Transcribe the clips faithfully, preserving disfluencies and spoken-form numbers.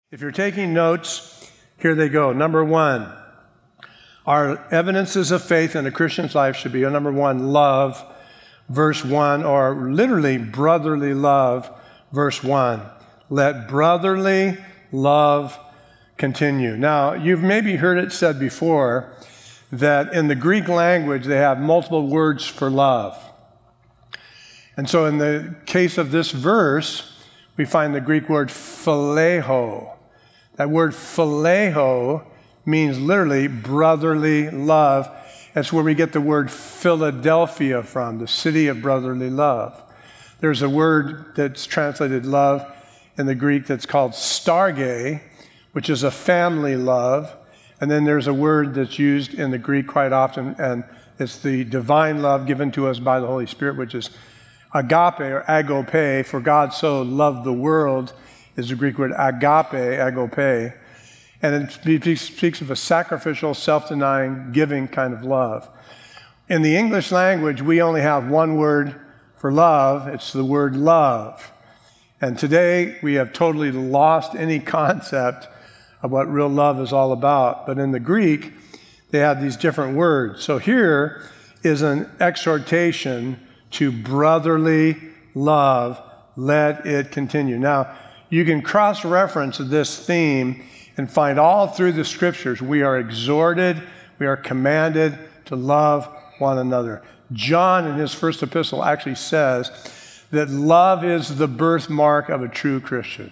If you're taking notes, here they go. Number one, our evidences of faith in a Christian's life should be, number one, love, verse one, or literally brotherly love, verse one. Let brotherly love continue. Now, you've maybe heard it said before that in the Greek language, they have multiple words for love. And so in the case of this verse, we find the Greek word phileo. That word phileo means literally brotherly love. That's where we get the word Philadelphia from, the city of brotherly love. There's a word that's translated love in the Greek that's called storge, which is a family love. And then there's a word that's used in the Greek quite often, and it's the divine love given to us by the Holy Spirit, which is agape or agape. For God so loved the world is the Greek word agape, agape. And it speaks of a sacrificial, self-denying, giving kind of love. In the English language, we only have one word for love. It's the word love. And today, we have totally lost any concept of what real love is all about. But in the Greek, they have these different words. So here is an exhortation to brotherly love. Let it continue. Now, you can cross-reference this theme and find all through the scriptures, we are exhorted, we are commanded to love one another. John, in his first epistle, actually says that love is the birthmark of a true Christian.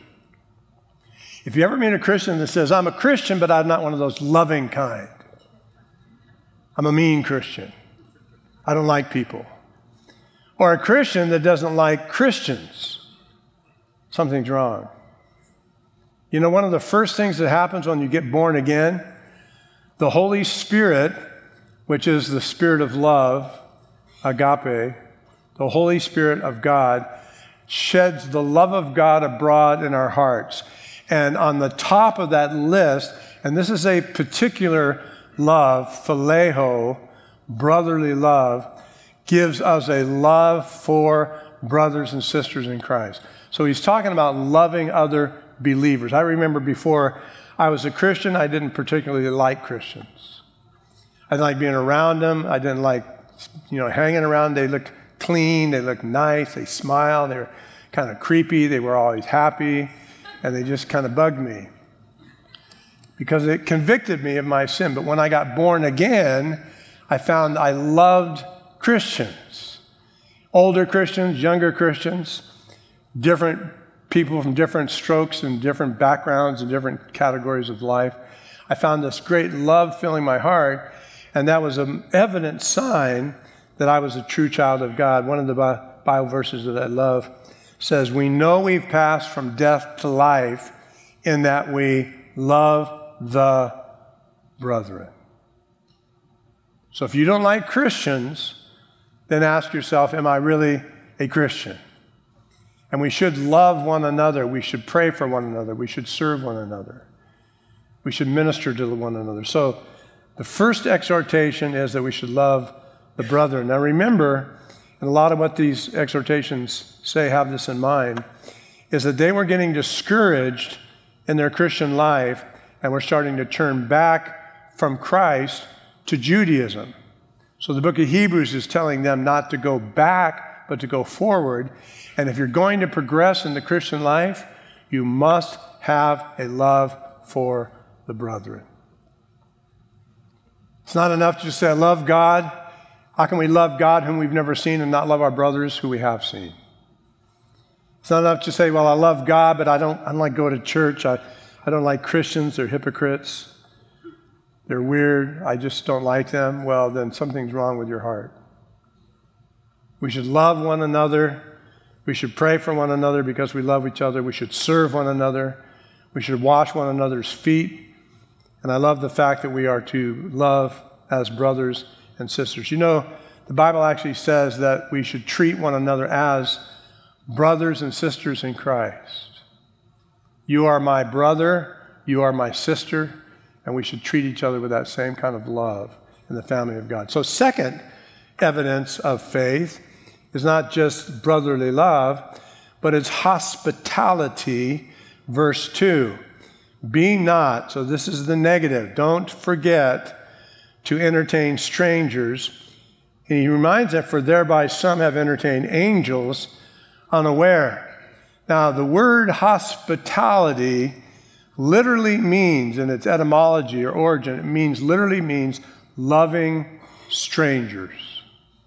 If you ever meet a Christian that says, I'm a Christian, but I'm not one of those loving kind. I'm a mean Christian. I don't like people. Or a Christian that doesn't like Christians. Something's wrong. You know, one of the first things that happens when you get born again, the Holy Spirit, which is the Spirit of love, agape, the Holy Spirit of God, sheds the love of God abroad in our hearts. And on the top of that list, and this is a particular love, phileo, brotherly love, gives us a love for brothers and sisters in Christ. So he's talking about loving other believers. I remember before I was a Christian, I didn't particularly like Christians. I didn't like being around them. I didn't like, you know, hanging around. They looked clean. They looked nice. They smiled. They were kind of creepy. They were always happy. And they just kind of bugged me because it convicted me of my sin. But when I got born again, I found I loved Christians, older Christians, younger Christians, different people from different strokes and different backgrounds and different categories of life. I found this great love filling my heart, and that was an evident sign that I was a true child of God. One of the Bible verses that I love says, we know we've passed from death to life in that we love the brethren. So if you don't like Christians, then ask yourself, am I really a Christian? And we should love one another. We should pray for one another. We should serve one another. We should minister to one another. So the first exhortation is that we should love the brethren. Now remember, and a lot of what these exhortations say have this in mind, is that they were getting discouraged in their Christian life and were starting to turn back from Christ to Judaism. So the book of Hebrews is telling them not to go back, but to go forward. And if you're going to progress in the Christian life, you must have a love for the brethren. It's not enough to just say, I love God. How can we love God whom we've never seen and not love our brothers who we have seen? It's not enough to say, well, I love God, but I don't, I don't like go to church. I, I don't like Christians. They're hypocrites. They're weird. I just don't like them. Well, then something's wrong with your heart. We should love one another. We should pray for one another because we love each other. We should serve one another. We should wash one another's feet. And I love the fact that we are to love as brothers and sisters. You know, the Bible actually says that we should treat one another as brothers and sisters in Christ. You are my brother, you are my sister, and we should treat each other with that same kind of love in the family of God. So second evidence of faith is not just brotherly love, but it's hospitality, verse two. Be not, so this is the negative, don't forget to entertain strangers. And he reminds them, for thereby some have entertained angels unaware. Now, the word hospitality literally means, in its etymology or origin, it means, literally means loving strangers.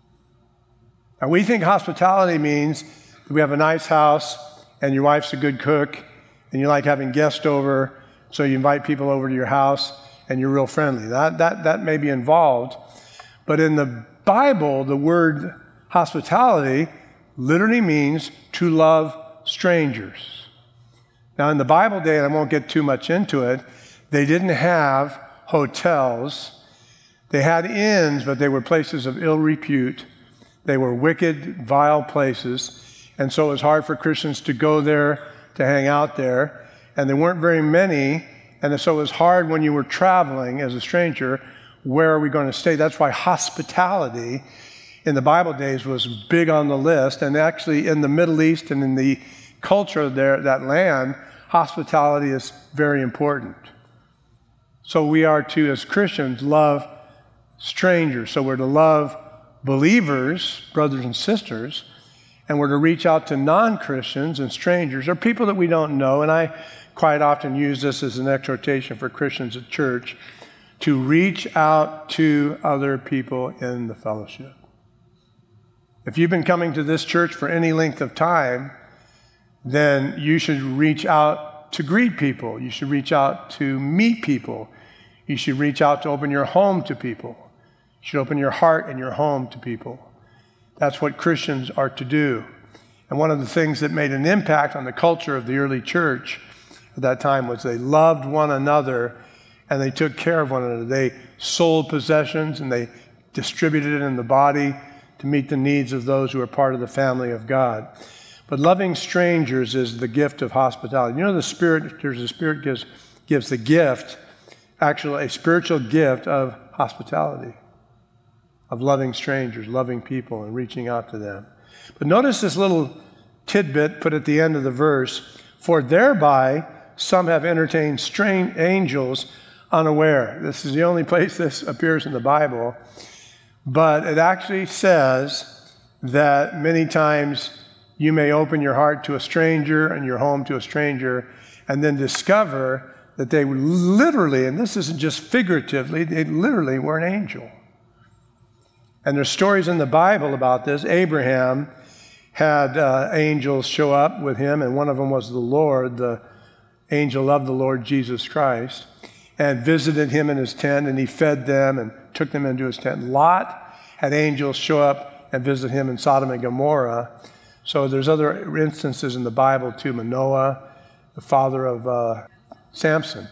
Now, we think hospitality means that we have a nice house and your wife's a good cook and you like having guests over, so you invite people over to your house and you're real friendly. That, that, that may be involved. But in the Bible, the word hospitality literally means to love strangers. Now, in the Bible day, and I won't get too much into it, they didn't have hotels. They had inns, but they were places of ill repute. They were wicked, vile places. And so it was hard for Christians to go there, to hang out there. And there weren't very many. And so it was hard when you were traveling as a stranger, where are we going to stay? That's why hospitality in the Bible days was big on the list. And actually in the Middle East and in the culture there, that land, hospitality is very important. So we are to, as Christians, love strangers. So we're to love believers, brothers and sisters, and we're to reach out to non-Christians and strangers, or people that we don't know. And I quite often use this as an exhortation for Christians at church, to reach out to other people in the fellowship. If you've been coming to this church for any length of time, then you should reach out to greet people. You should reach out to meet people. You should reach out to open your home to people. You should open your heart and your home to people. That's what Christians are to do. And one of the things that made an impact on the culture of the early church at that time was they loved one another and they took care of one another. They sold possessions and they distributed it in the body to meet the needs of those who are part of the family of God. But loving strangers is the gift of hospitality. You know, the Spirit, there's a Spirit gives, gives the gift, actually a spiritual gift of hospitality, of loving strangers, loving people, and reaching out to them. But notice this little tidbit put at the end of the verse, for thereby some have entertained strange angels unaware. This is the only place this appears in the Bible, but it actually says that many times you may open your heart to a stranger and your home to a stranger and then discover that they literally, and this isn't just figuratively, they literally were an angel. And there's stories in the Bible about this. Abraham had uh, angels show up with him, and one of them was the Lord, the angel of the Lord Jesus Christ, and visited him in his tent, and he fed them and took them into his tent. Lot had angels show up and visit him in Sodom and Gomorrah. So there's other instances in the Bible too. Manoah, the father of uh, Samson,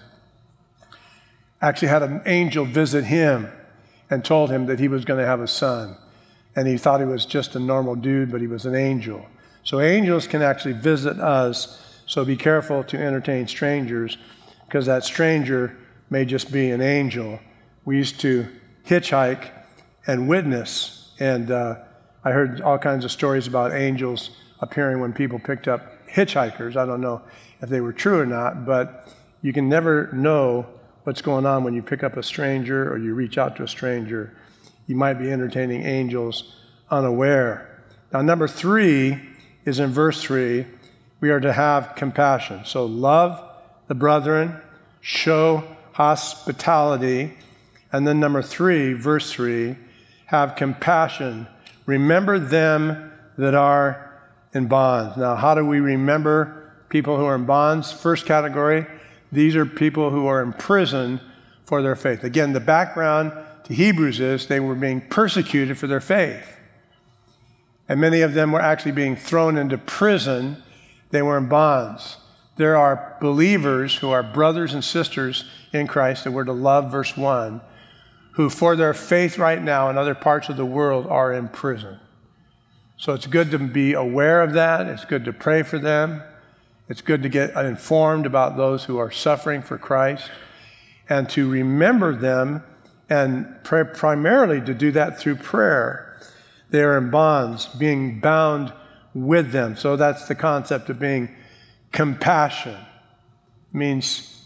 actually had an angel visit him and told him that he was going to have a son. And he thought he was just a normal dude, but he was an angel. So angels can actually visit us. So be careful to entertain strangers, because that stranger may just be an angel. We used to hitchhike and witness, and uh, I heard all kinds of stories about angels appearing when people picked up hitchhikers. I don't know if they were true or not, but you can never know what's going on when you pick up a stranger or you reach out to a stranger. You might be entertaining angels unaware. Now, number three is in verse three. We are to have compassion. So love the brethren, show hospitality, and then number three, verse three, have compassion. Remember them that are in bonds. Now, how do we remember people who are in bonds? First category, these are people who are in prison for their faith. Again, the background to Hebrews is they were being persecuted for their faith. And many of them were actually being thrown into prison. They were in bonds. There are believers who are brothers and sisters in Christ that we're to love, verse one, who for their faith right now in other parts of the world are in prison. So it's good to be aware of that. It's good to pray for them. It's good to get informed about those who are suffering for Christ and to remember them, and pray, primarily to do that through prayer. They are in bonds, being bound with them. So that's the concept of being compassion. It means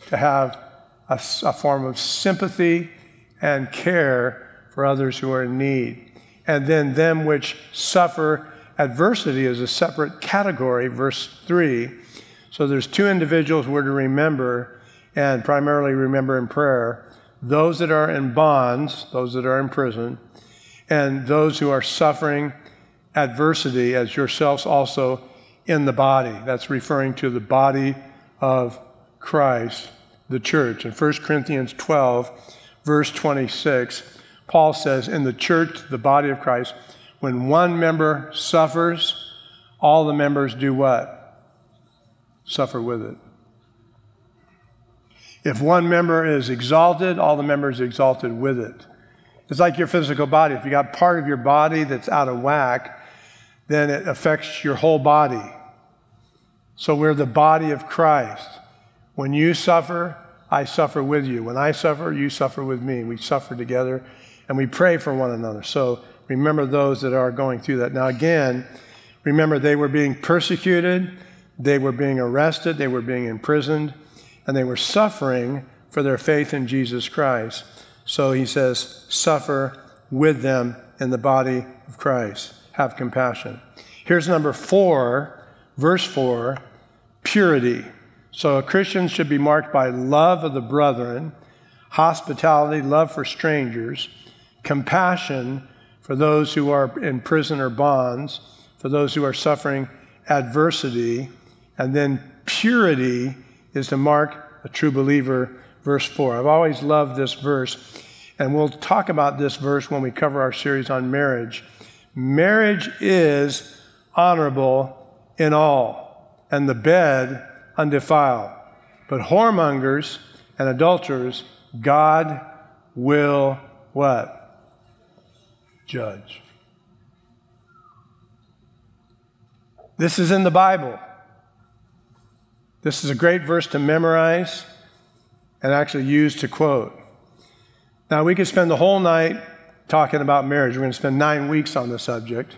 to have a, a form of sympathy and care for others who are in need. And then them which suffer adversity is a separate category, verse three. So there's two individuals we're to remember, and primarily remember in prayer: those that are in bonds, those that are in prison, and those who are suffering adversity as yourselves also in the body. That's referring to the body of Christ, the church. In First Corinthians twelve, verse twenty-six, Paul says, in the church, the body of Christ, when one member suffers, all the members do what? Suffer with it. If one member is exalted, all the members are exalted with it. It's like your physical body. If you got part of your body that's out of whack, then it affects your whole body. So we're the body of Christ. When you suffer, I suffer with you. When I suffer, you suffer with me. We suffer together, and we pray for one another. So remember those that are going through that. Now again, remember they were being persecuted, they were being arrested, they were being imprisoned, and they were suffering for their faith in Jesus Christ. So he says, suffer with them in the body of Christ. Have compassion. Here's number four, verse four, purity. So a Christian should be marked by love of the brethren, hospitality, love for strangers, compassion for those who are in prison or bonds, for those who are suffering adversity, and then purity is to mark a true believer, verse four. I've always loved this verse, and we'll talk about this verse when we cover our series on marriage. Marriage is honorable in all, and the bed undefiled. But whoremongers and adulterers, God will what? Judge. This is in the Bible. This is a great verse to memorize and actually use to quote. Now, we could spend the whole night talking about marriage. We're going to spend nine weeks on the subject.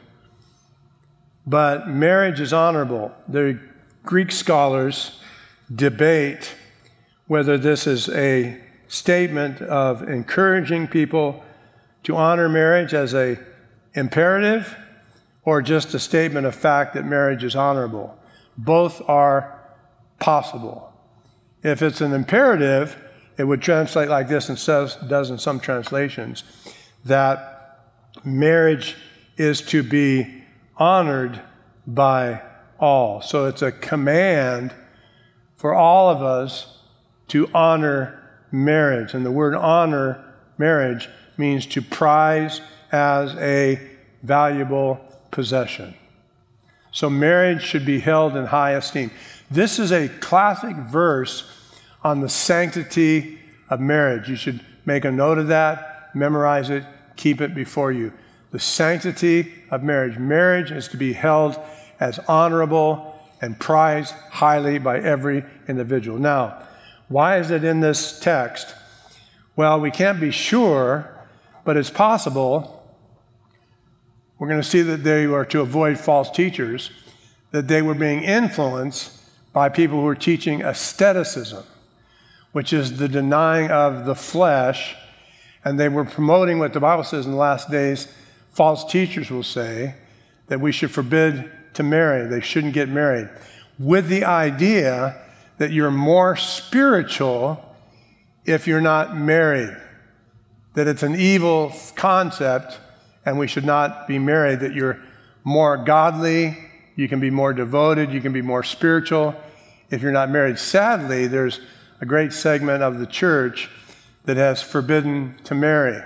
But marriage is honorable. The Greek scholars debate whether this is a statement of encouraging people to honor marriage as an imperative or just a statement of fact that marriage is honorable. Both are possible. If it's an imperative, it would translate like this, and says, does in some translations, that marriage is to be honored by all. So it's a command for all of us to honor marriage. And the word honor marriage means to prize as a valuable possession. So marriage should be held in high esteem. This is a classic verse on the sanctity of marriage. You should make a note of that, memorize it, keep it before you. The sanctity of marriage. Marriage is to be held as honorable and prized highly by every individual. Now, why is it in this text? Well, we can't be sure, but it's possible. We're going to see that they were to avoid false teachers, that they were being influenced by people who were teaching asceticism, which is the denying of the flesh, and they were promoting what the Bible says in the last days. False teachers will say that we should forbid to marry. They shouldn't get married, with the idea that you're more spiritual if you're not married, that it's an evil concept and we should not be married, that you're more godly, you can be more devoted, you can be more spiritual if you're not married. Sadly, there's a great segment of the church that has forbidden to marry,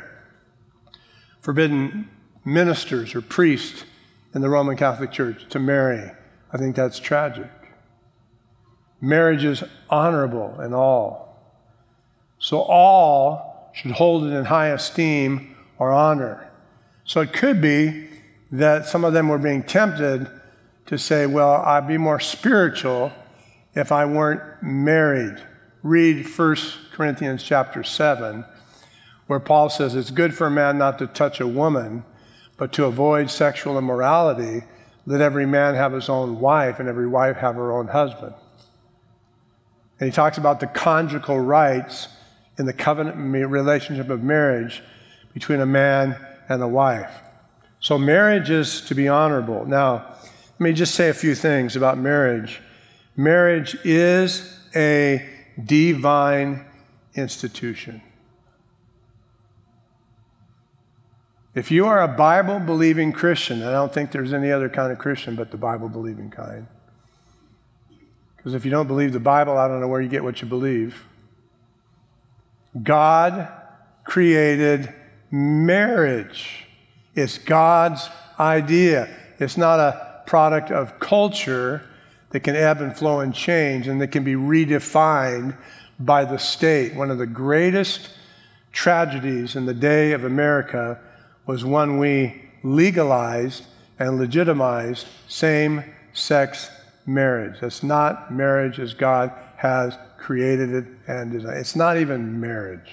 forbidden ministers or priests in the Roman Catholic Church to marry. I think that's tragic. Marriage is honorable in all. So all should hold it in high esteem or honor. So it could be that some of them were being tempted to say, well, I'd be more spiritual if I weren't married. Read First Corinthians chapter seven, where Paul says it's good for a man not to touch a woman, but to avoid sexual immorality, let every man have his own wife and every wife have her own husband. And he talks about the conjugal rights in the covenant relationship of marriage between a man and a wife. So marriage is to be honorable. Now, let me just say a few things about marriage. Marriage is a divine institution. If you are a Bible-believing Christian, I don't think there's any other kind of Christian but the Bible-believing kind. Because if you don't believe the Bible, I don't know where you get what you believe. God created marriage. It's God's idea. It's not a product of culture that can ebb and flow and change and that can be redefined by the state. One of the greatest tragedies in the day of America was when we legalized and legitimized same-sex marriage. That's not marriage as God has created it and designed. It's not even marriage.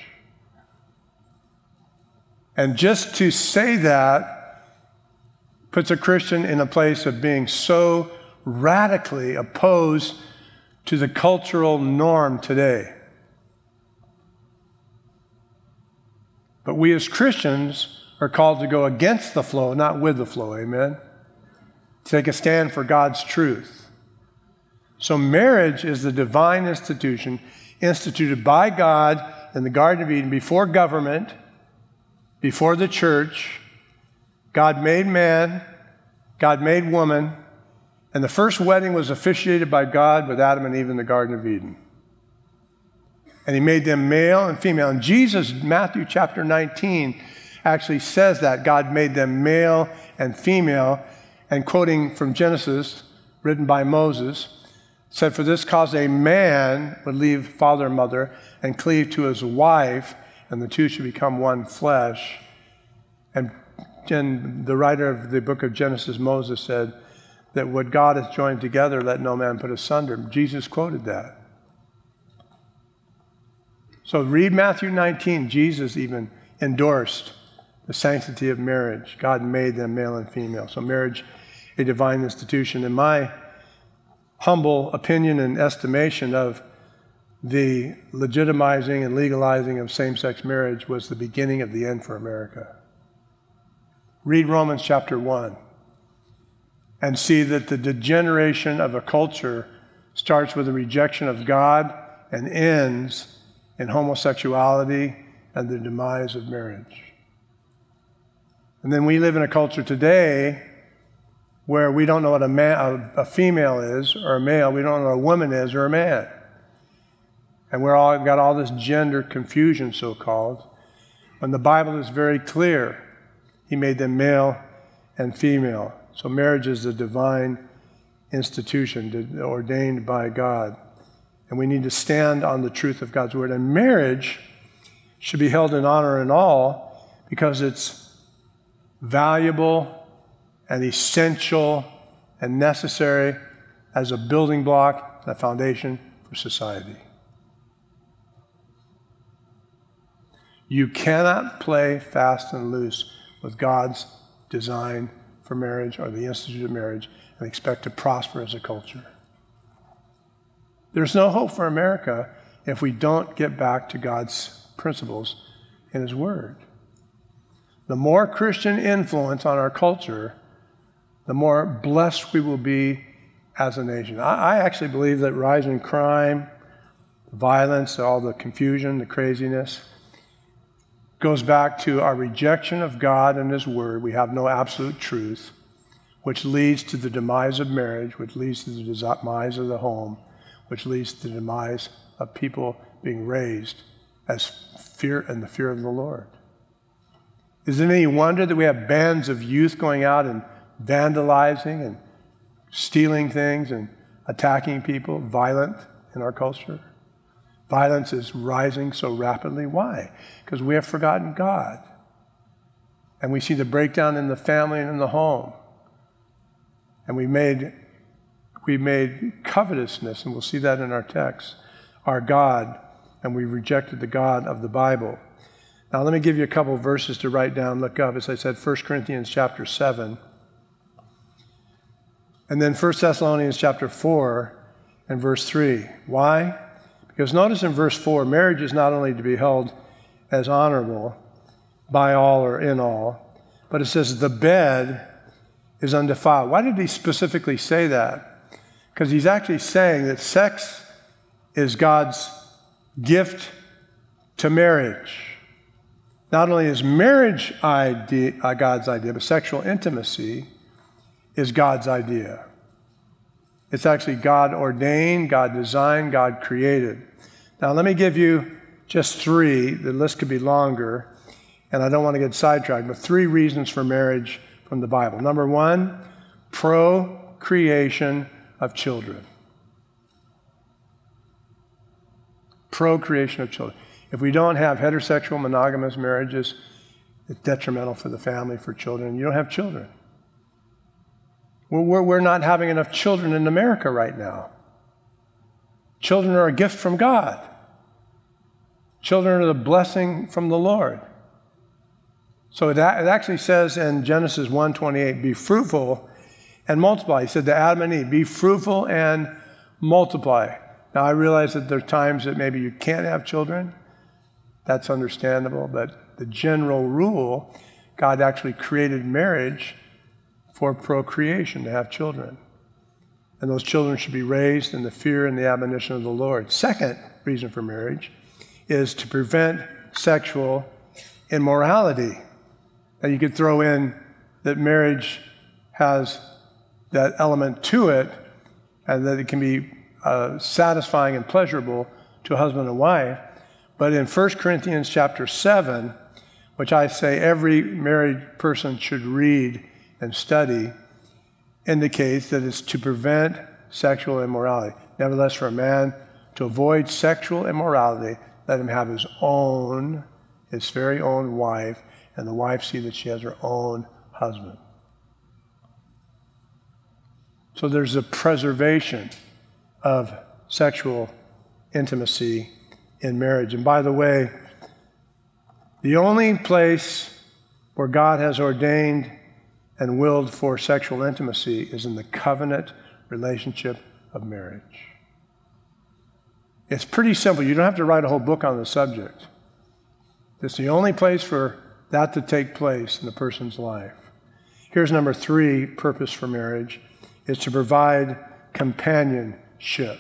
And just to say that puts a Christian in a place of being so radically opposed to the cultural norm today. But we as Christians are called to go against the flow, not with the flow, amen? Take a stand for God's truth. So marriage is the divine institution instituted by God in the Garden of Eden before government, before the church. God made man, God made woman, and the first wedding was officiated by God with Adam and Eve in the Garden of Eden. And he made them male and female. And Jesus, Matthew chapter nineteen, actually says that God made them male and female. And quoting from Genesis, written by Moses, said, "For this cause a man would leave father and mother and cleave to his wife, and the two should become one flesh." And, and the writer of the book of Genesis, Moses, said that what God has joined together, let no man put asunder. Jesus quoted that. So read Matthew nineteen. Jesus even endorsed the sanctity of marriage. God made them male and female. So marriage, a divine institution. In my humble opinion and estimation of the legitimizing and legalizing of same-sex marriage was the beginning of the end for America. Read Romans chapter one and see that the degeneration of a culture starts with a rejection of God and ends in homosexuality and the demise of marriage. And then we live in a culture today where we don't know what a, man, a, a female is or a male. We don't know what a woman is or a man. And we're all got all this gender confusion, so-called. When the Bible is very clear, he made them male and female. So marriage is a divine institution ordained by God. And we need to stand on the truth of God's word. And marriage should be held in honor and awe because it's valuable and essential and necessary as a building block, a foundation for society. You cannot play fast and loose with God's design for marriage or the institute of marriage and expect to prosper as a culture. There's no hope for America if we don't get back to God's principles in His Word. The more Christian influence on our culture, the more blessed we will be as a nation. I, I actually believe that rising crime, violence, all the confusion, the craziness, goes back to our rejection of God and His Word. We have no absolute truth, which leads to the demise of marriage, which leads to the demise of the home, which leads to the demise of people being raised as fear and the fear of the Lord. Is it any wonder that we have bands of youth going out and vandalizing and stealing things and attacking people, violent in our culture? Violence is rising so rapidly. Why? Because we have forgotten God. And we see the breakdown in the family and in the home. And we made, we made covetousness, and we'll see that in our text, our God, and we rejected the God of the Bible. Now let me give you a couple of verses to write down, look up. As I said, First Corinthians chapter seven. And then First Thessalonians chapter four and verse three. Why? Because notice in verse four, marriage is not only to be held as honorable by all or in all, but it says the bed is undefiled. Why did he specifically say that? Because he's actually saying that sex is God's gift to marriage. Not only is marriage idea, uh, God's idea, but sexual intimacy is God's idea. It's actually God ordained, God designed, God created. Now let me give you just three. The list could be longer, and I don't want to get sidetracked, but three reasons for marriage from the Bible. Number one, procreation of children. Procreation of children. If we don't have heterosexual monogamous marriages, it's detrimental for the family, for children. You don't have children. We're, we're not having enough children in America right now. Children are a gift from God. Children are the blessing from the Lord. So it, it actually says in Genesis one twenty-eight, be fruitful and multiply. He said to Adam and Eve, be fruitful and multiply. Now I realize that there are times that maybe you can't have children. That's understandable, but the general rule, God actually created marriage for procreation, to have children. And those children should be raised in the fear and the admonition of the Lord. Second reason for marriage is to prevent sexual immorality. And you could throw in that marriage has that element to it, and that it can be uh, satisfying and pleasurable to a husband and wife. But in First Corinthians chapter seven, which I say every married person should read and study, indicates that it's to prevent sexual immorality. Nevertheless, for a man to avoid sexual immorality, let him have his own, his very own wife, and the wife see that she has her own husband. So there's a preservation of sexual intimacy in marriage. And by the way, the only place where God has ordained and willed for sexual intimacy is in the covenant relationship of marriage. It's pretty simple. You don't have to write a whole book on the subject. It's the only place for that to take place in a person's life. Here's number three purpose for marriage, is to provide companionship.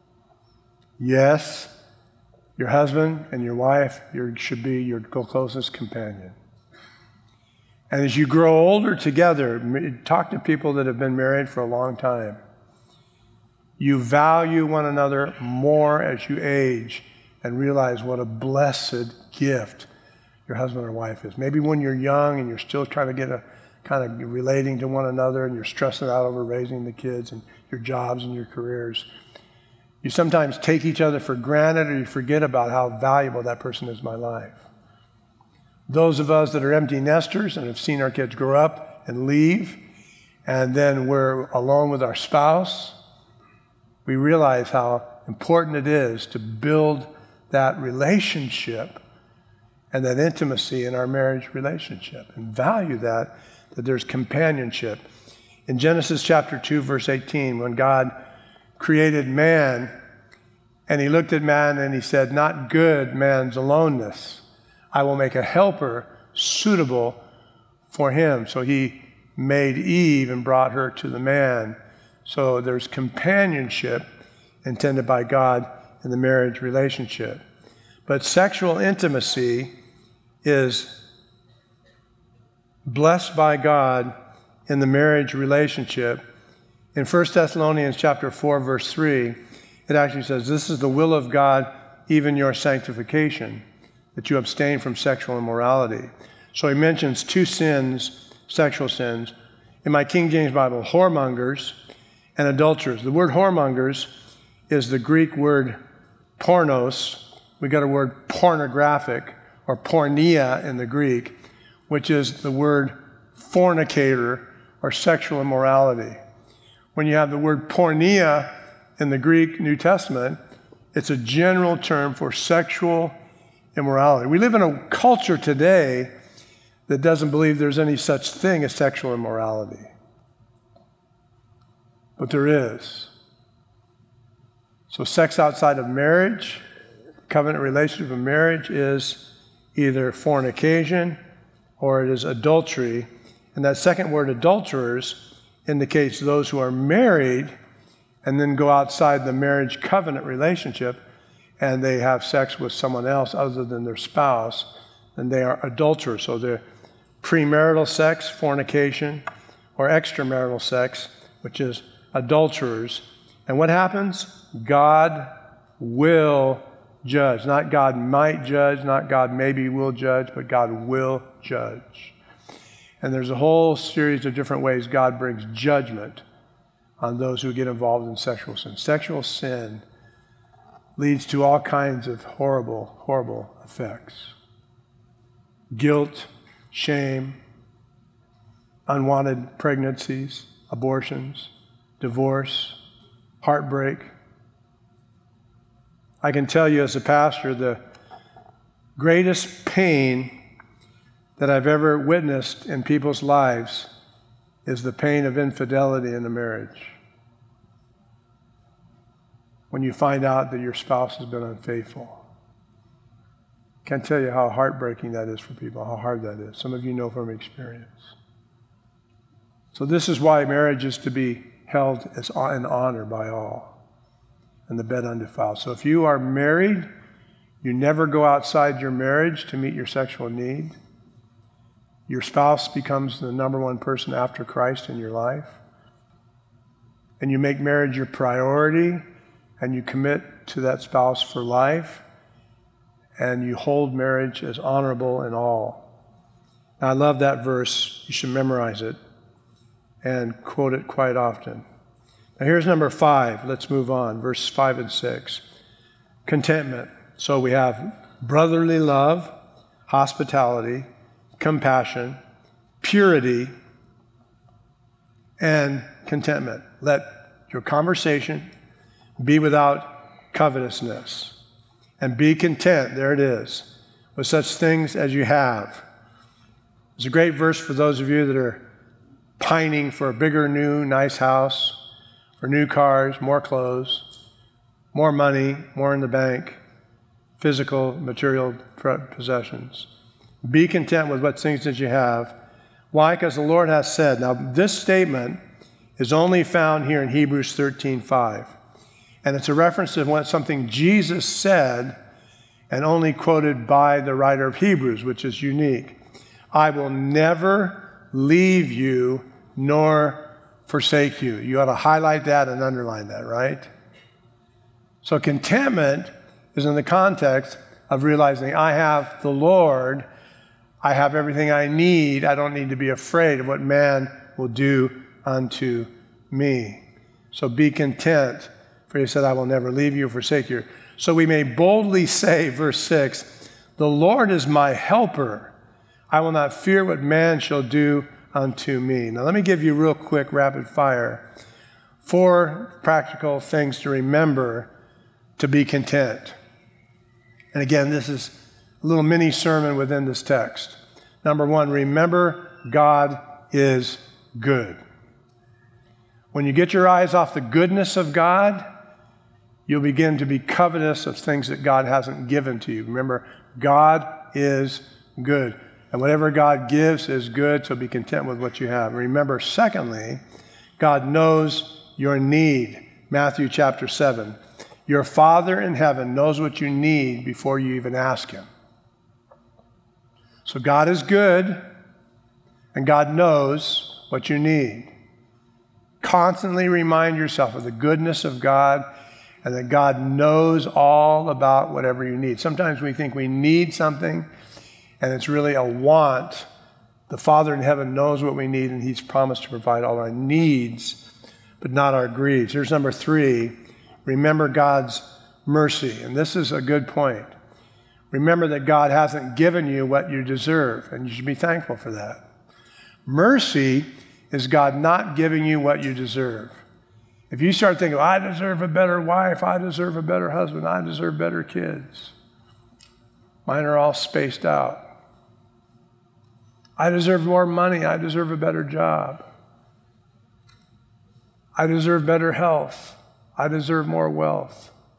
Yes, your husband and your wife your, should be your closest companion. And as you grow older together, talk to people that have been married for a long time. You value one another more as you age and realize what a blessed gift your husband or wife is. Maybe when you're young and you're still trying to get a kind of relating to one another and you're stressing out over raising the kids and your jobs and your careers, you sometimes take each other for granted, or you forget about how valuable that person is in my life. Those of us that are empty nesters and have seen our kids grow up and leave, and then we're alone with our spouse, we realize how important it is to build that relationship and that intimacy in our marriage relationship, and value that, that there's companionship. In Genesis chapter two, verse eighteen, when God created man, and he looked at man and he said, not good man's aloneness. I will make a helper suitable for him. So he made Eve and brought her to the man. So there's companionship intended by God in the marriage relationship. But sexual intimacy is blessed by God in the marriage relationship. In First Thessalonians chapter four, verse three, it actually says, this is the will of God, even your sanctification, that you abstain from sexual immorality. So he mentions two sins, sexual sins. In my King James Bible, whoremongers and adulterers. The word whoremongers is the Greek word pornos. We got a word pornographic, or porneia in the Greek, which is the word fornicator or sexual immorality. When you have the word porneia in the Greek New Testament, it's a general term for sexual immorality. We live in a culture today that doesn't believe there's any such thing as sexual immorality. But there is. So sex outside of marriage, covenant relationship of marriage, is either fornication or it is adultery. And that second word, adulterers, indicates those who are married and then go outside the marriage covenant relationship and they have sex with someone else other than their spouse, then they are adulterers. So they're premarital sex, fornication, or extramarital sex, which is adulterers. And what happens? God will judge. Not God might judge, not God maybe will judge, but God will judge. And there's a whole series of different ways God brings judgment on those who get involved in sexual sin. Sexual sin leads to all kinds of horrible, horrible effects. Guilt, shame, unwanted pregnancies, abortions, divorce, heartbreak. I can tell you as a pastor, the greatest pain that I've ever witnessed in people's lives is the pain of infidelity in a marriage. When you find out that your spouse has been unfaithful. Can't tell you how heartbreaking that is for people, how hard that is. Some of you know from experience. So this is why marriage is to be held as in honor by all, and the bed undefiled. So if you are married, you never go outside your marriage to meet your sexual need. Your spouse becomes the number one person after Christ in your life. And you make marriage your priority, and you commit to that spouse for life, and you hold marriage as honorable in all. Now, I love that verse. You should memorize it and quote it quite often. Now here's number five. Let's move on. Verses five and six. Contentment. So we have brotherly love, hospitality, compassion, purity, and contentment. Let your conversation be without covetousness. And be content, there it is, with such things as you have. It's a great verse for those of you that are pining for a bigger, new, nice house, for new cars, more clothes, more money, more in the bank, physical, material possessions. Be content with what things that you have. Why? Because the Lord has said. Now, this statement is only found here in Hebrews thirteen five. And it's a reference to what something Jesus said and only quoted by the writer of Hebrews, which is unique. I will never leave you nor forsake you. You ought to highlight that and underline that, right? So contentment is in the context of realizing I have the Lord, I have everything I need, I don't need to be afraid of what man will do unto me. So be content, for he said, I will never leave you or forsake you. So we may boldly say, verse six, the Lord is my helper. I will not fear what man shall do unto me. Now let me give you real quick, rapid fire, four practical things to remember to be content. And again, this is a little mini sermon within this text. Number one, remember God is good. When you get your eyes off the goodness of God, you'll begin to be covetous of things that God hasn't given to you. Remember, God is good. And whatever God gives is good, so be content with what you have. Remember, secondly, God knows your need. Matthew chapter seven. Your Father in heaven knows what you need before you even ask him. So God is good, and God knows what you need. Constantly remind yourself of the goodness of God and that God knows all about whatever you need. Sometimes we think we need something, and it's really a want. The Father in heaven knows what we need, and he's promised to provide all our needs, but not our greeds. Here's number three. Remember God's mercy. And this is a good point. Remember that God hasn't given you what you deserve, and you should be thankful for that. Mercy is God not giving you what you deserve. If you start thinking, I deserve a better wife, I deserve a better husband, I deserve better kids. Mine are all spaced out. I deserve more money, I deserve a better job. I deserve better health. I deserve more wealth.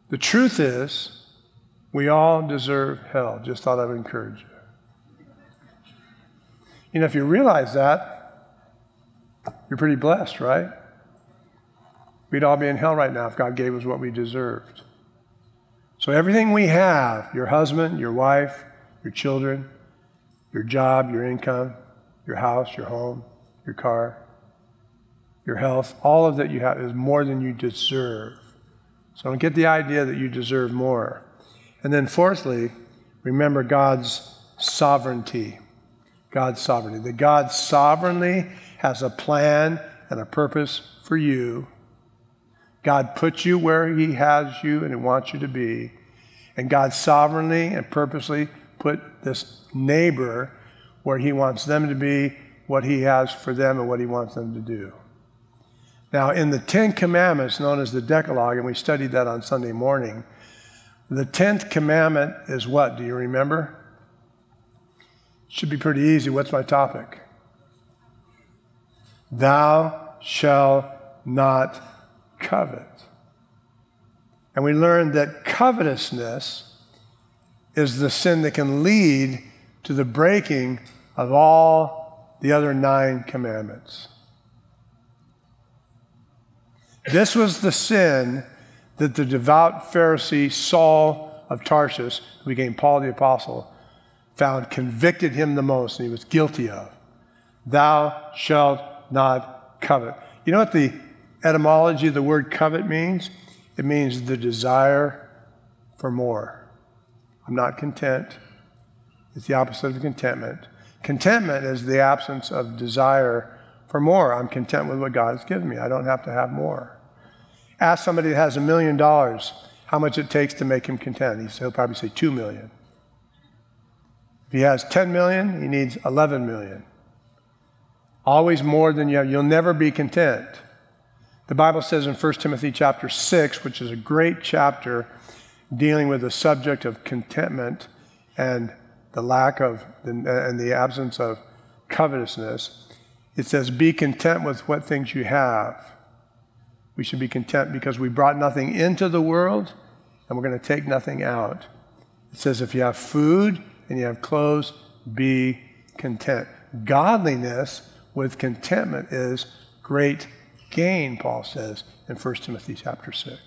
The truth is, we all deserve hell. Just thought I would encourage you. You know, if you realize that, you're pretty blessed, right? We'd all be in hell right now if God gave us what we deserved. So everything we have, your husband, your wife, your children, your job, your income, your house, your home, your car, your health, all of that you have is more than you deserve. So don't get the idea that you deserve more. And then fourthly, remember God's sovereignty. God's sovereignty. That God sovereignly has a plan and a purpose for you. God put you where he has you and he wants you to be. And God sovereignly and purposely put this neighbor where he wants them to be, what he has for them and what he wants them to do. Now, in the Ten Commandments, known as the Decalogue, and we studied that on Sunday morning, the tenth commandment is what? Do you remember? Should be pretty easy. What's my topic? Thou shalt not covet. And we learned that covetousness is the sin that can lead to the breaking of all the other nine commandments. This was the sin that the devout Pharisee Saul of Tarsus, who became Paul the Apostle, found convicted him the most, and he was guilty of. Thou shalt not covet. You know what the etymology of the word covet means? It means the desire for more. I'm not content. It's the opposite of contentment. Contentment is the absence of desire for more. I'm content with what God has given me. I don't have to have more. Ask somebody that has a million dollars how much it takes to make him content. He'll probably say two million. If he has ten million, he needs eleven million. Always more than you have. You'll never be content. The Bible says in First Timothy chapter six, which is a great chapter dealing with the subject of contentment and the lack of, and the absence of covetousness. It says, be content with what things you have. We should be content because we brought nothing into the world and we're going to take nothing out. It says, if you have food and you have clothes, be content. Godliness with contentment is great gain, Paul says in First Timothy chapter six.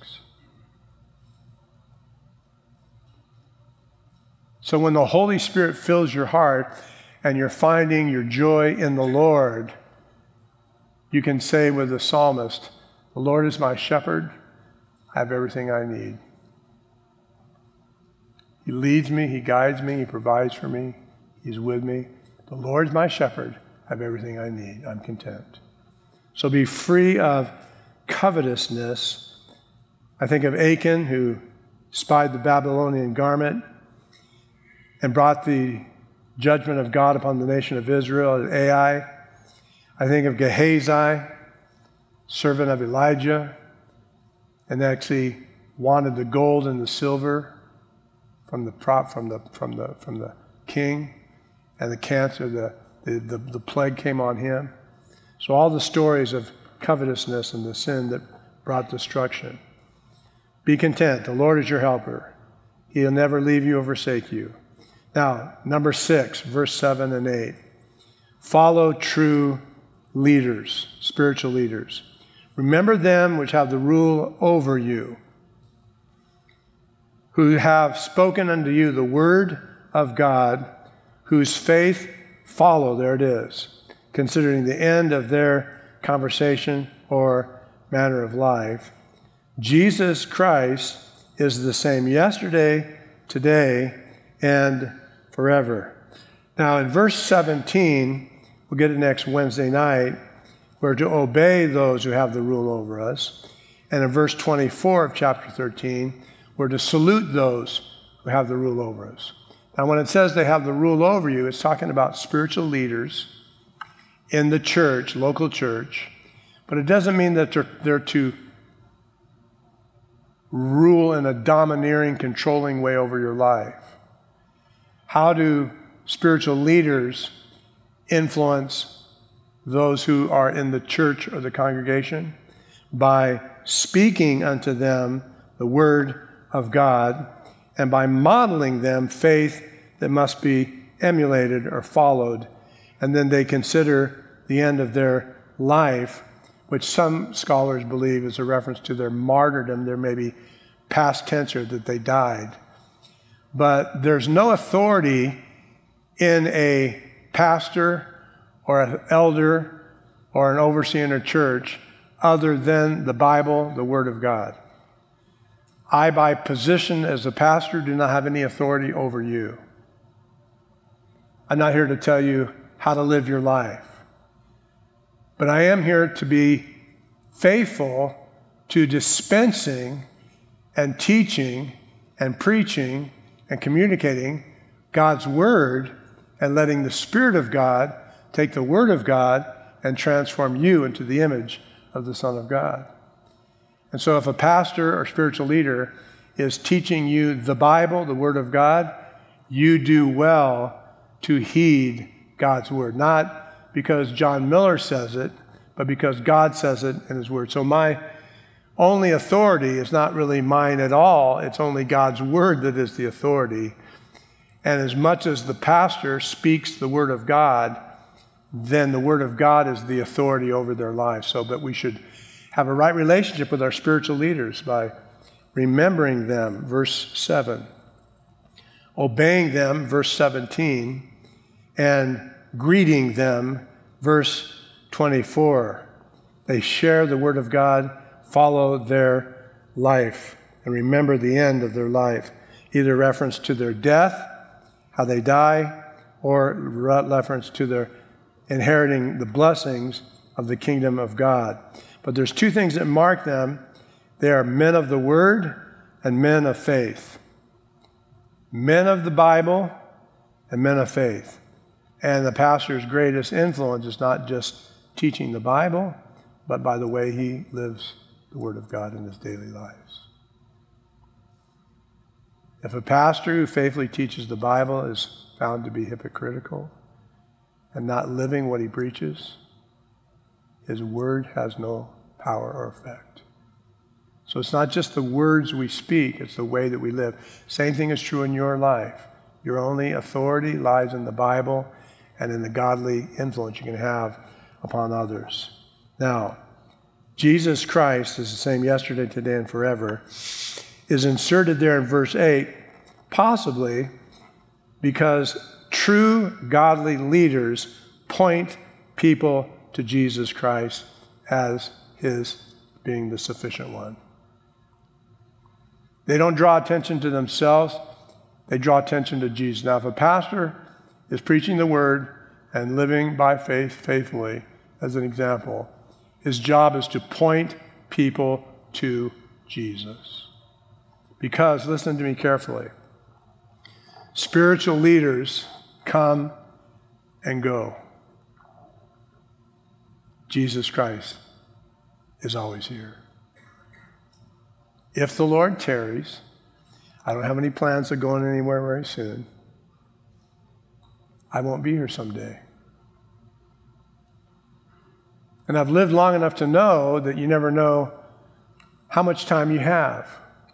So when the Holy Spirit fills your heart and you're finding your joy in the Lord, you can say with the psalmist, the Lord is my shepherd, I have everything I need. He leads me, he guides me, he provides for me, he's with me. The Lord is my shepherd, I have everything I need, I'm content. So be free of covetousness. I think of Achan, who spied the Babylonian garment and brought the judgment of God upon the nation of Israel at Ai. I think of Gehazi, servant of Elijah, and actually wanted the gold and the silver from the prop from the from the from the king, and the cancer, the the, the, the plague came on him. So all the stories of covetousness and the sin that brought destruction. Be content. The Lord is your helper. He'll never leave you or forsake you. Now, number six, verse seven and eight. Follow true leaders, spiritual leaders. Remember them which have the rule over you, who have spoken unto you the word of God, whose faith follow, there it is, considering the end of their conversation or manner of life. Jesus Christ is the same yesterday, today, and forever. Now in verse seventeen, we'll get it next Wednesday night, we're to obey those who have the rule over us. And in verse twenty-four of chapter thirteen, we're to salute those who have the rule over us. Now when it says they have the rule over you, it's talking about spiritual leaders in the church, local church, but it doesn't mean that they're, they're to rule in a domineering, controlling way over your life. How do spiritual leaders influence those who are in the church or the congregation? By speaking unto them the word of God, and by modeling them faith that must be emulated or followed. And then they consider the end of their life, which some scholars believe is a reference to their martyrdom. There may be past tense or that they died. But there's no authority in a pastor or an elder or an overseer in a church other than the Bible, the Word of God. I, by position as a pastor, do not have any authority over you. I'm not here to tell you how to live your life. But I am here to be faithful to dispensing and teaching and preaching and communicating God's Word and letting the Spirit of God take the Word of God and transform you into the image of the Son of God. And so if a pastor or spiritual leader is teaching you the Bible, the Word of God, you do well to heed God's Word. Not because John Miller says it, but because God says it in His Word. So my only authority is not really mine at all. It's only God's Word that is the authority. And as much as the pastor speaks the Word of God, then the Word of God is the authority over their lives. So that we should have a right relationship with our spiritual leaders by remembering them, verse seven, obeying them, verse seventeen, and greeting them, verse twenty-four. They share the Word of God, follow their life, and remember the end of their life, either reference to their death, how they die, or reference to their inheriting the blessings of the kingdom of God. But there's two things that mark them. They are men of the Word and men of faith. Men of the Bible and men of faith. And the pastor's greatest influence is not just teaching the Bible, but by the way he lives the Word of God in his daily lives. If a pastor who faithfully teaches the Bible is found to be hypocritical and not living what he preaches, his word has no power or effect. So it's not just the words we speak, it's the way that we live. Same thing is true in your life. Your only authority lies in the Bible and in the godly influence you can have upon others. Now, Jesus Christ is the same yesterday, today, and forever, is inserted there in verse eight, possibly because true godly leaders point people to Jesus Christ as his being the sufficient one. They don't draw attention to themselves, they draw attention to Jesus. Now, if a pastor is preaching the word and living by faith faithfully, as an example, his job is to point people to Jesus. Because, listen to me carefully, spiritual leaders come and go. Jesus Christ is always here. If the Lord tarries, I don't have any plans of going anywhere very soon. I won't be here someday. And I've lived long enough to know that you never know how much time you have.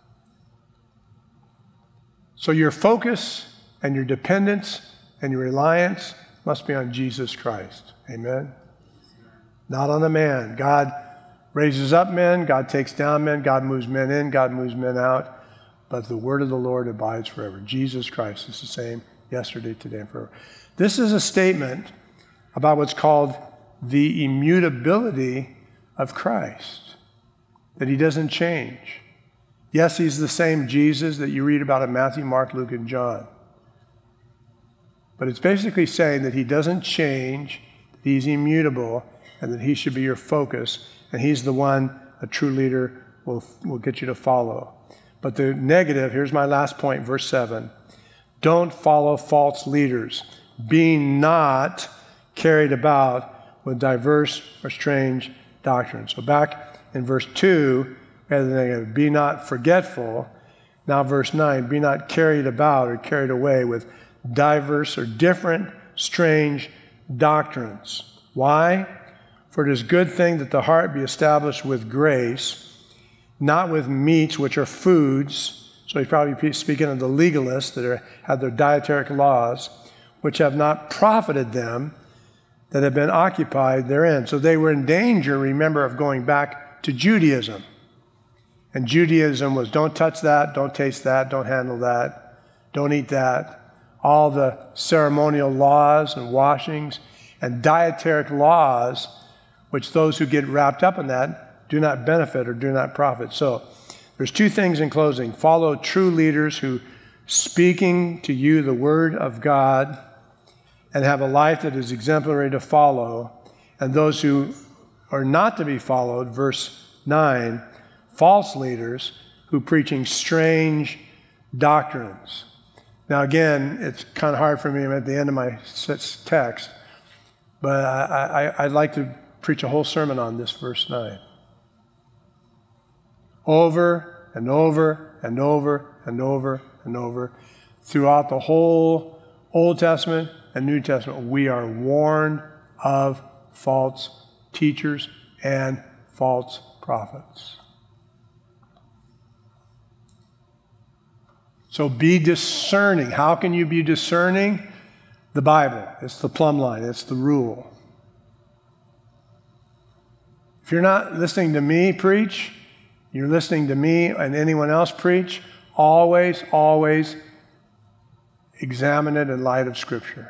So your focus and your dependence and your reliance must be on Jesus Christ. Amen? Not on a man. God raises up men, God takes down men, God moves men in, God moves men out. But the word of the Lord abides forever. Jesus Christ is the same yesterday, today, and forever. This is a statement about what's called the immutability of Christ, that he doesn't change. Yes, he's the same Jesus that you read about in Matthew, Mark, Luke, and John. But it's basically saying that he doesn't change, he's immutable, and that he should be your focus, and he's the one a true leader will, will get you to follow. But the negative, here's my last point, verse seven. Don't follow false leaders, being not carried about with diverse or strange doctrines. So back in verse two, rather than be not forgetful, now verse nine, be not carried about or carried away with diverse or different, strange doctrines. Why? For it is a good thing that the heart be established with grace, not with meats which are foods, So he's probably speaking of the legalists that are, have their dietetic laws, which have not profited them, that have been occupied therein. So they were in danger, remember, of going back to Judaism. And Judaism was don't touch that, don't taste that, don't handle that, don't eat that. All the ceremonial laws and washings and dietetic laws, which those who get wrapped up in that do not benefit or do not profit. So there's two things in closing. Follow true leaders who speaking to you the word of God and have a life that is exemplary to follow. And those who are not to be followed, verse nine, false leaders who preaching strange doctrines. Now again, it's kind of hard for me at the end of my text, but I, I, I'd like to preach a whole sermon on this verse nine. Over and over and over and over and over throughout the whole Old Testament and New Testament, we are warned of false teachers and false prophets. So be discerning. How can you be discerning? The Bible. It's the plumb line. It's the rule. If you're not listening to me preach, you're listening to me and anyone else preach, always, always examine it in light of Scripture.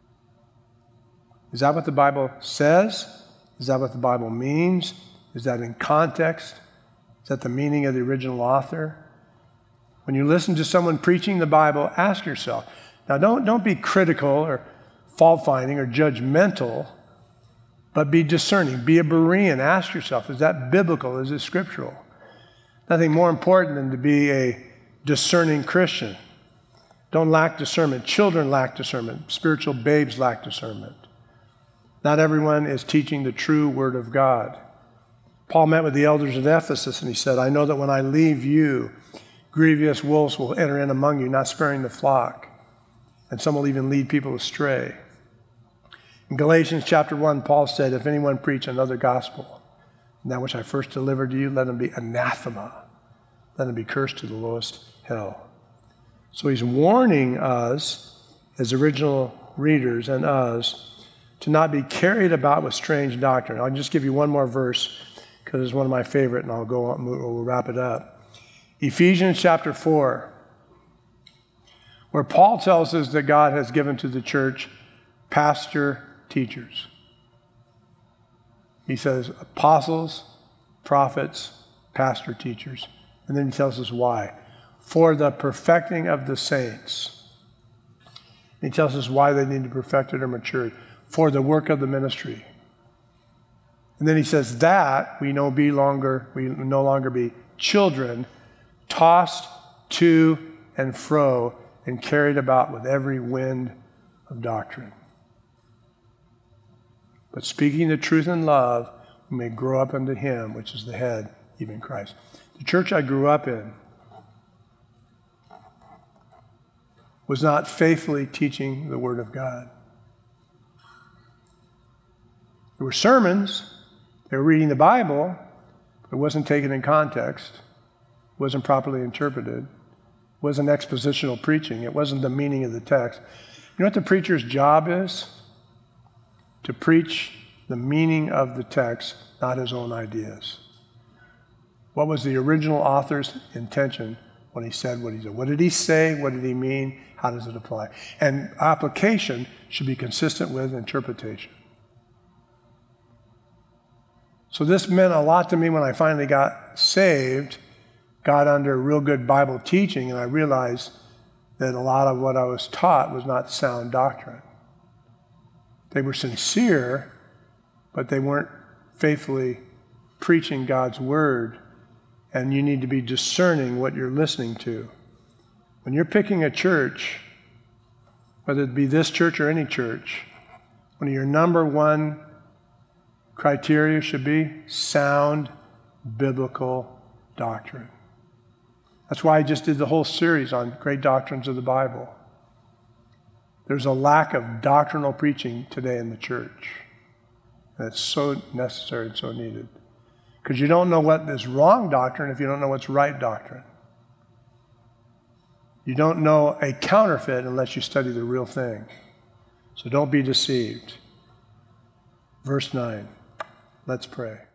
Is that what the Bible says? Is that what the Bible means? Is that in context? Is that the meaning of the original author? When you listen to someone preaching the Bible, ask yourself. Now, don't, don't be critical or fault-finding or judgmental, but be discerning. Be a Berean. Ask yourself, is that biblical? Is it scriptural? Nothing more important than to be a discerning Christian. Don't lack discernment. Children lack discernment. Spiritual babes lack discernment. Not everyone is teaching the true word of God. Paul met with the elders of Ephesus and he said, I know that when I leave you, grievous wolves will enter in among you, not sparing the flock. And some will even lead people astray. In Galatians chapter one, Paul said, if anyone preach another gospel than that which I first delivered to you, let him be anathema. Let him be cursed to the lowest hell. So he's warning us, as original readers and us, to not be carried about with strange doctrine. I'll just give you one more verse because it's one of my favorite, and I'll go on, we'll wrap it up. Ephesians chapter four, where Paul tells us that God has given to the church pastor teachers. He says apostles, prophets, pastor teachers. And then he tells us why. For the perfecting of the saints. He tells us why they need to be perfected or matured. For the work of the ministry. And then he says that we no be longer, we no longer be children, tossed to and fro and carried about with every wind of doctrine. But speaking the truth in love, we may grow up unto him, which is the head, even Christ. The church I grew up in was not faithfully teaching the Word of God. There were sermons, they were reading the Bible, but it wasn't taken in context. Wasn't properly interpreted, wasn't expositional preaching, it wasn't the meaning of the text. You know what the preacher's job is? To preach the meaning of the text, not his own ideas. What was the original author's intention when he said what he said? What did he say? What did he mean? How does it apply? And application should be consistent with interpretation. So this meant a lot to me when I finally got saved, got under real good Bible teaching, and I realized that a lot of what I was taught was not sound doctrine. They were sincere, but they weren't faithfully preaching God's word, and you need to be discerning what you're listening to. When you're picking a church, whether it be this church or any church, one of your number one criteria should be sound biblical doctrine. That's why I just did the whole series on great doctrines of the Bible. There's a lack of doctrinal preaching today in the church. And it's so necessary and so needed. Because you don't know what is wrong doctrine if you don't know what's right doctrine. You don't know a counterfeit unless you study the real thing. So don't be deceived. Verse nine. Let's pray.